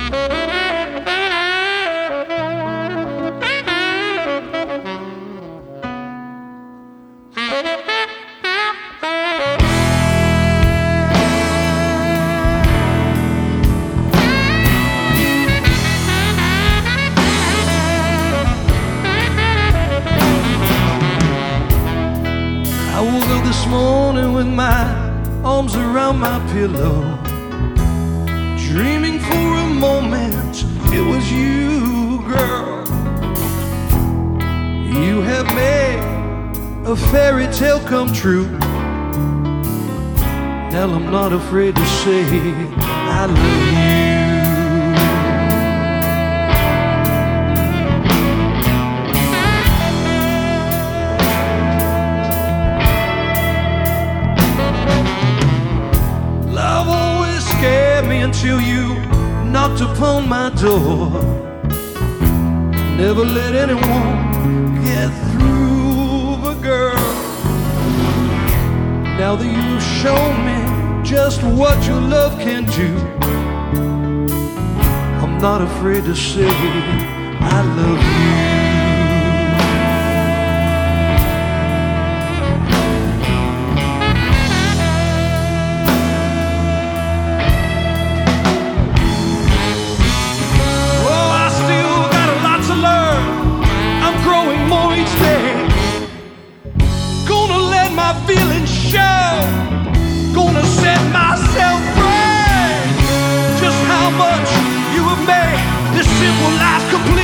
I woke up this morning with my arms around my pillow, dreaming for a moment it was you, girl. You have made a fairy tale come true. Now I'm not afraid to say I love you. Until you knocked upon my door, never let anyone get through, but girl, now that you've shown me just what your love can do, I'm not afraid to say I love you. Feeling show, gonna set myself free. Just how much you have made this simple life complete.